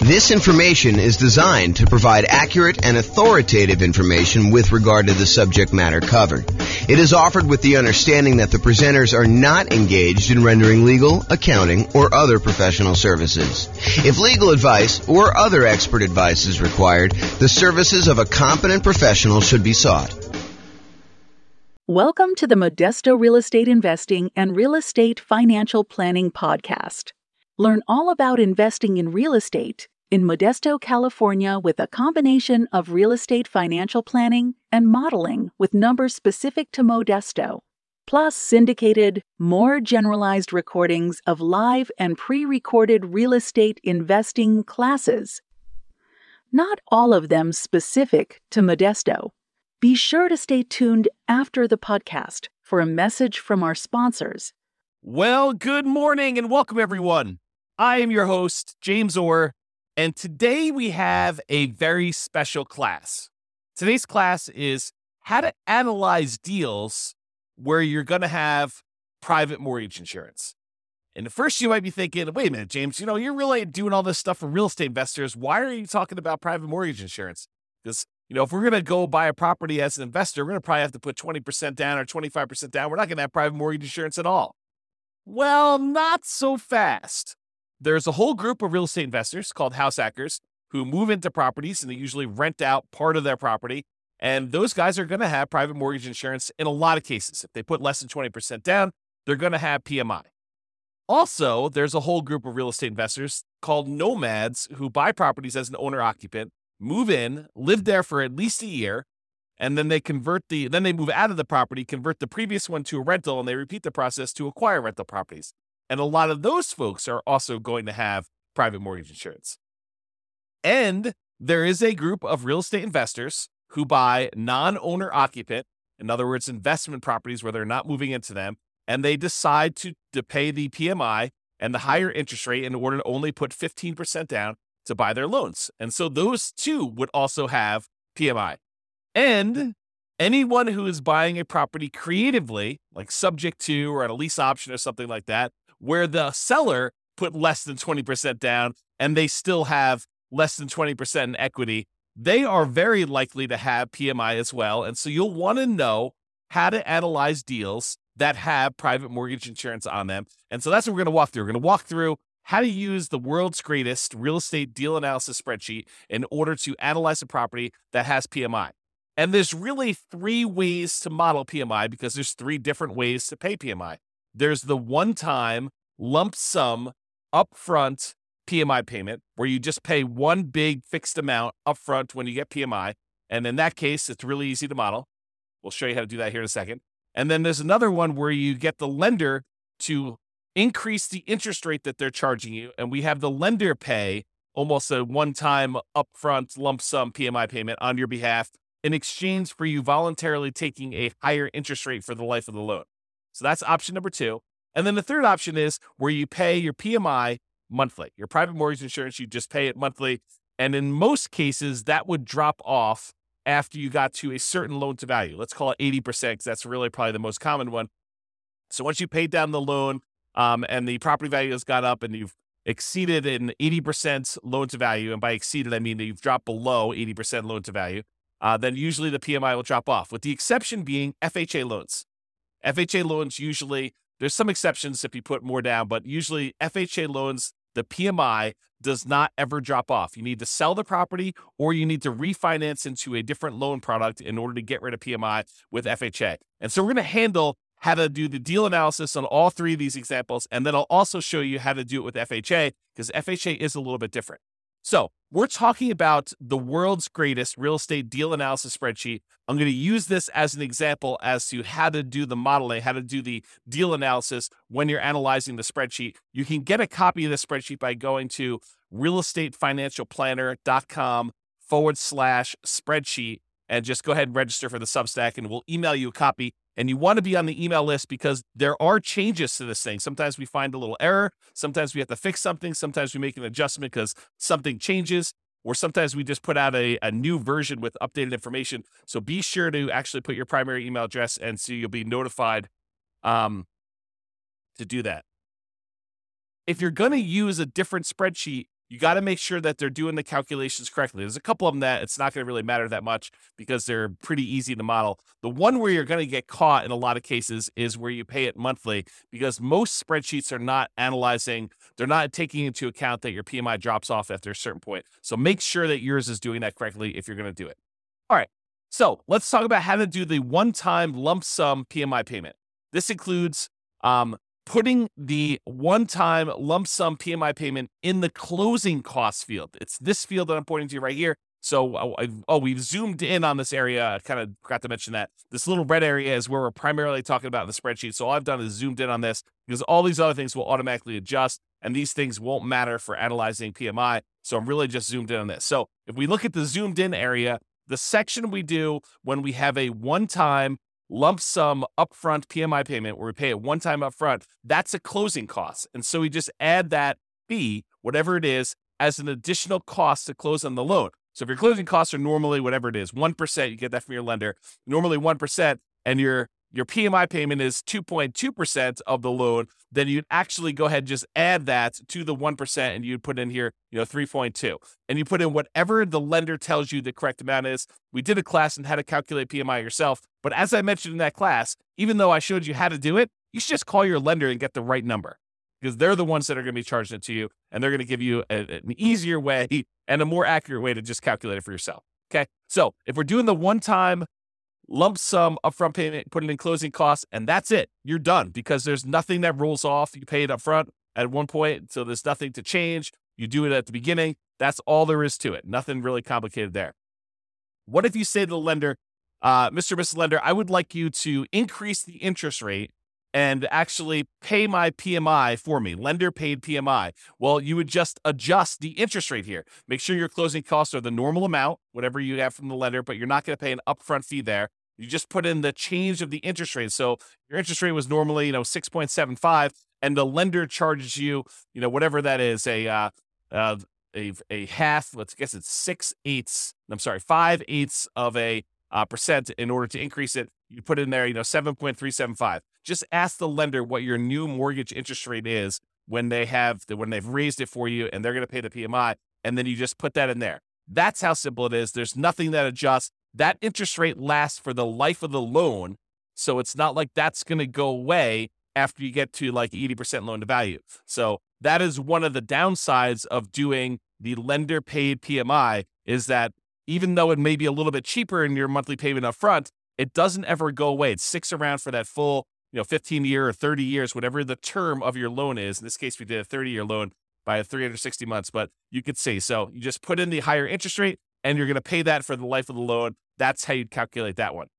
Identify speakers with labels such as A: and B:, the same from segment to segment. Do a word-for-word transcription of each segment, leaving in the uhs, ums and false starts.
A: This information is designed to provide accurate and authoritative information with regard to the subject matter covered. It is offered with the understanding that the presenters are not engaged in rendering legal, accounting, or other professional services. If legal advice or other expert advice is required, the services of a competent professional should be sought.
B: Welcome to the Modesto Real Estate Investing and Real Estate Financial Planning Podcast. Learn all about investing in real estate in Modesto, California, with a combination of real estate financial planning and modeling with numbers specific to Modesto, plus syndicated, more generalized recordings of live and pre-recorded real estate investing classes. Not all of them specific to Modesto. Be sure to stay tuned after the podcast for a message from our sponsors.
C: Well, good morning and welcome, everyone. I am your host, James Orr, and today we have a very special class. Today's class is how to analyze deals where you're going to have private mortgage insurance. And at first you might be thinking, wait a minute, James, you know, you're really doing all this stuff for real estate investors. Why are you talking about private mortgage insurance? Because, you know, if we're going to go buy a property as an investor, we're going to probably have to put twenty percent down or twenty-five percent down. We're not going to have private mortgage insurance at all. Well, not so fast. There's a whole group of real estate investors called house hackers who move into properties and they usually rent out part of their property. And those guys are going to have private mortgage insurance in a lot of cases. If they put less than twenty percent down, they're going to have P M I. Also, there's a whole group of real estate investors called nomads who buy properties as an owner-occupant, move in, live there for at least a year, and then they convert the, then they move out of the property, convert the previous one to a rental, and they repeat the process to acquire rental properties. And a lot of those folks are also going to have private mortgage insurance. And there is a group of real estate investors who buy non-owner occupant, in other words, investment properties where they're not moving into them, and they decide to, to pay the P M I and the higher interest rate in order to only put fifteen percent down to buy their loans. And so those two would also have P M I. And anyone who is buying a property creatively, like subject to or at a lease option or something like that, where the seller put less than twenty percent down and they still have less than twenty percent in equity, they are very likely to have P M I as well. And so you'll want to know how to analyze deals that have private mortgage insurance on them. And so that's what we're going to walk through. We're going to walk through how to use the world's greatest real estate deal analysis spreadsheet in order to analyze a property that has P M I. And there's really three ways to model P M I because there's three different ways to pay P M I. There's the one-time lump sum upfront P M I payment where you just pay one big fixed amount upfront when you get P M I. And in that case, it's really easy to model. We'll show you how to do that here in a second. And then there's another one where you get the lender to increase the interest rate that they're charging you. And we have the lender pay almost a one-time upfront lump sum P M I payment on your behalf in exchange for you voluntarily taking a higher interest rate for the life of the loan. So that's option number two. And then the third option is where you pay your P M I monthly. Your private mortgage insurance, you just pay it monthly. And in most cases, that would drop off after you got to a certain loan to value. Let's call it eighty percent because that's really probably the most common one. So once you paid down the loan um, and the property value has gone up and you've exceeded an eighty percent loan to value, and by exceeded, I mean that you've dropped below eighty percent loan to value, uh, then usually the P M I will drop off, with the exception being F H A loans. F H A loans usually, there's some exceptions if you put more down, but usually F H A loans, the P M I does not ever drop off. You need to sell the property or you need to refinance into a different loan product in order to get rid of P M I with F H A. And so we're going to handle how to do the deal analysis on all three of these examples. And then I'll also show you how to do it with F H A because F H A is a little bit different. So we're talking about the world's greatest real estate deal analysis spreadsheet. I'm going to use this as an example as to how to do the modeling, how to do the deal analysis when you're analyzing the spreadsheet. You can get a copy of the spreadsheet by going to realestatefinancialplanner.com forward slash spreadsheet and just go ahead and register for the Substack and we'll email you a copy. And you want to be on the email list because there are changes to this thing. Sometimes we find a little error. Sometimes we have to fix something. Sometimes we make an adjustment because something changes. Or sometimes we just put out a, a new version with updated information. So be sure to actually put your primary email address and so you'll be notified um, to do that. If you're going to use a different spreadsheet, you got to make sure that they're doing the calculations correctly. There's a couple of them that it's not going to really matter that much because they're pretty easy to model. The one where you're going to get caught in a lot of cases is where you pay it monthly, because most spreadsheets are not analyzing, they're not taking into account that your P M I drops off after a certain point. So make sure that yours is doing that correctly if you're going to do it. All right, so let's talk about how to do the one-time lump sum P M I payment. This includes um, putting the one-time lump sum P M I payment in the closing costs field. It's this field that I'm pointing to right here. So, oh, I, oh we've zoomed in on this area. I kind of forgot to mention that. This little red area is where we're primarily talking about in the spreadsheet. So all I've done is zoomed in on this because all these other things will automatically adjust, and these things won't matter for analyzing P M I. So I'm really just zoomed in on this. So if we look at the zoomed in area, the section we do when we have a one-time lump sum upfront P M I payment where we pay it one time upfront, that's a closing cost. And so we just add that fee, whatever it is, as an additional cost to close on the loan. So if your closing costs are normally whatever it is, one percent, you get that from your lender, normally one percent, and your your P M I payment is two point two percent of the loan, then you'd actually go ahead and just add that to the one percent, and you'd put in here, you know, three point two. And you put in whatever the lender tells you the correct amount is. We did a class on how to calculate P M I yourself, but as I mentioned in that class, even though I showed you how to do it, you should just call your lender and get the right number, because they're the ones that are going to be charging it to you, and they're going to give you a, an easier way and a more accurate way to just calculate it for yourself. Okay, so if we're doing the one-time lump sum upfront payment, put it in closing costs, and that's it. You're done, because there's nothing that rolls off. You pay it up front at one point, so there's nothing to change. You do it at the beginning. That's all there is to it. Nothing really complicated there. What if you say to the lender, uh, Mister Missus Lender, I would like you to increase the interest rate and actually pay my P M I for me, lender paid P M I. Well, you would just adjust the interest rate here. Make sure your closing costs are the normal amount, whatever you have from the lender, but you're not going to pay an upfront fee there. You just put in the change of the interest rate. So your interest rate was normally, you know, six point seven five, and the lender charges you, you know, whatever that is, a uh, uh, a a half. Let's guess it's six eighths. I'm sorry, five eighths of a uh, percent in order to increase it. You put in there, you know, seven point three seven five. Just ask the lender what your new mortgage interest rate is when they have the, when they've raised it for you, and they're going to pay the P M I, and then you just put that in there. That's how simple it is. There's nothing that adjusts. That interest rate lasts for the life of the loan, so it's not like that's going to go away after you get to like eighty percent loan to value. So that is one of the downsides of doing the lender paid P M I, is that even though it may be a little bit cheaper in your monthly payment up front, it doesn't ever go away. It sticks around for that full, you know, fifteen year or thirty years, whatever the term of your loan is. In this case, we did a thirty year loan by three hundred sixty months, but you could see. So you just put in the higher interest rate, and you're going to pay that for the life of the loan. That's how you'd calculate that one.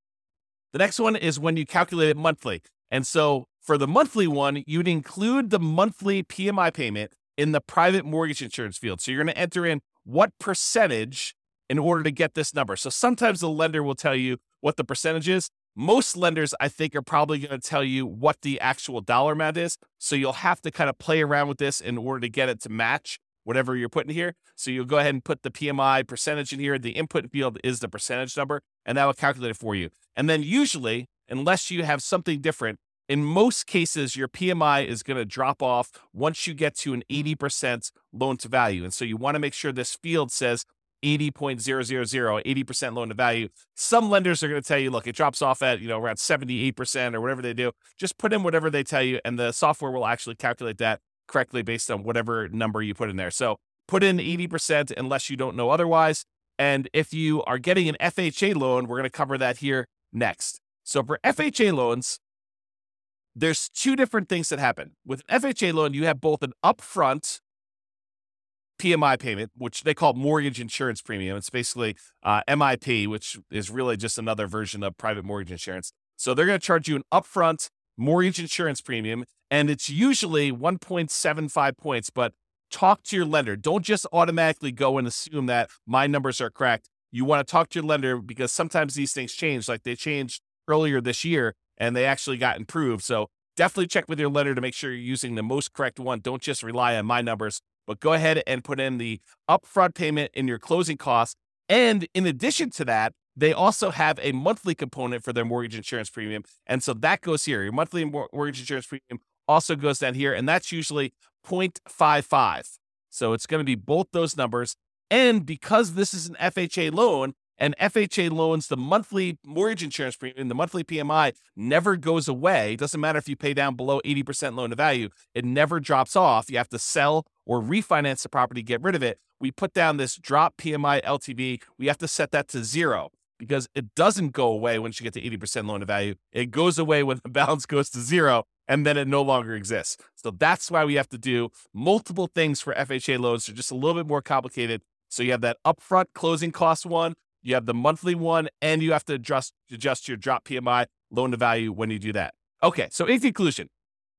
C: The next one is when you calculate it monthly. And so for the monthly one, you'd include the monthly P M I payment in the private mortgage insurance field. So you're going to enter in what percentage in order to get this number. So sometimes the lender will tell you what the percentage is. Most lenders, I think, are probably going to tell you what the actual dollar amount is. So you'll have to kind of play around with this in order to get it to match whatever you're putting here. So you'll go ahead and put the P M I percentage in here. The input field is the percentage number, and that will calculate it for you. And then usually, unless you have something different, in most cases, your P M I is going to drop off once you get to an eighty percent loan to value. And so you want to make sure this field says eighty point zero zero zero, eighty percent loan to value. Some lenders are going to tell you, look, it drops off at, you know, around seventy-eight percent or whatever they do. Just put in whatever they tell you, and the software will actually calculate that correctly based on whatever number you put in there. So put in eighty percent unless you don't know otherwise. And if you are getting an F H A loan, we're going to cover that here next. So for F H A loans, there's two different things that happen. With an F H A loan, you have both an upfront P M I payment, which they call mortgage insurance premium. It's basically uh, M I P, which is really just another version of private mortgage insurance. So they're going to charge you an upfront mortgage insurance premium, and it's usually one point seven five points, but talk to your lender. Don't just automatically go and assume that my numbers are correct. You want to talk to your lender, because sometimes these things change. Like they changed earlier this year, and they actually got improved. So definitely check with your lender to make sure you're using the most correct one. Don't just rely on my numbers, but go ahead and put in the upfront payment in your closing costs. And in addition to that, they also have a monthly component for their mortgage insurance premium. And so that goes here. Your monthly mortgage insurance premium also goes down here, and that's usually zero point five five. So it's going to be both those numbers. And because this is an F H A loan, and F H A loans, the monthly mortgage insurance premium, the monthly P M I never goes away. It doesn't matter if you pay down below eighty percent loan to value. It never drops off. You have to sell or refinance the property, get rid of it. We put down this drop P M I L T V. We have to set that to zero because it doesn't go away once you get to eighty percent loan to value. It goes away when the balance goes to zero, and then it no longer exists. So that's why we have to do multiple things for F H A loans. They're just a little bit more complicated. So you have that upfront closing cost one, you have the monthly one, and you have to adjust, adjust your drop P M I loan to value when you do that. Okay, so in conclusion,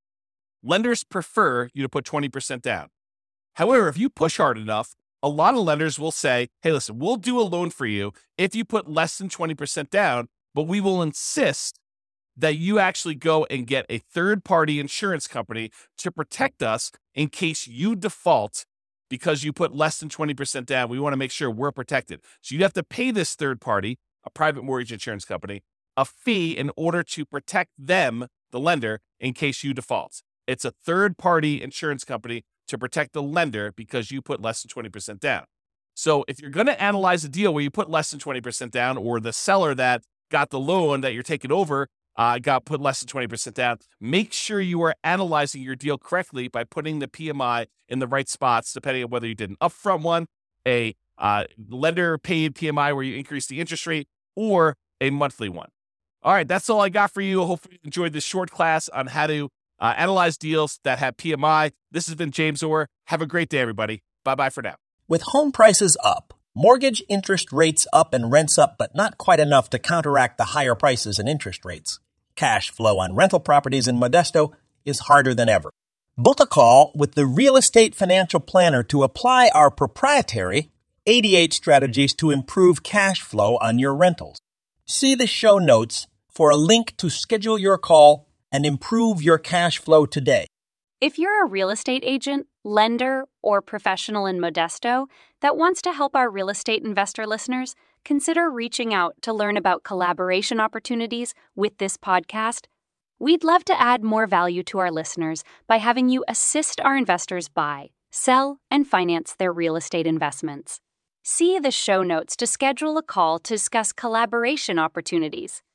C: lenders prefer you to put twenty percent down. However, if you push hard enough, a lot of lenders will say, hey, listen, we'll do a loan for you if you put less than twenty percent down, but we will insist that you actually go and get a third-party insurance company to protect us in case you default because you put less than twenty percent down. We want to make sure we're protected. So you have to pay this third party, a private mortgage insurance company, a fee in order to protect them, the lender, in case you default. It's a third-party insurance company to protect the lender because you put less than twenty percent down. So if you're going to analyze a deal where you put less than twenty percent down, or the seller that got the loan that you're taking over uh, got put less than twenty percent down, make sure you are analyzing your deal correctly by putting the P M I in the right spots, depending on whether you did an upfront one, a uh, lender paid P M I where you increase the interest rate, or a monthly one. All right, that's all I got for you. Hopefully you enjoyed this short class on how to uh, analyze deals that have P M I. This has been James Orr. Have a great day, everybody. Bye-bye for now.
D: With home prices up, mortgage interest rates up, and rents up, but not quite enough to counteract the higher prices and interest rates, cash flow on rental properties in Modesto is harder than ever. Book a call with the Real Estate Financial Planner to apply our proprietary eighty-eight strategies to improve cash flow on your rentals. See the show notes for a link to schedule your call and improve your cash flow today.
E: If you're a real estate agent, lender, or professional in Modesto that wants to help our real estate investor listeners, consider reaching out to learn about collaboration opportunities with this podcast. We'd love to add more value to our listeners by having you assist our investors buy, sell, and finance their real estate investments. See the show notes to schedule a call to discuss collaboration opportunities.